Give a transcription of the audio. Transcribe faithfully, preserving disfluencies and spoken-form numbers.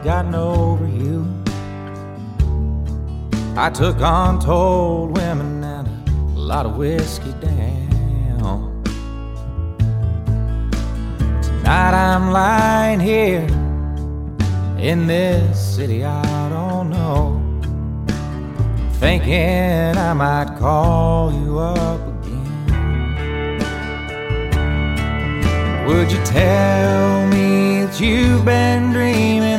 gotten over you. I took untold women and a lot of whiskey down. Tonight I'm lying here in this city I don't know, thinking I might call you up again. Would you tell me that you've been dreaming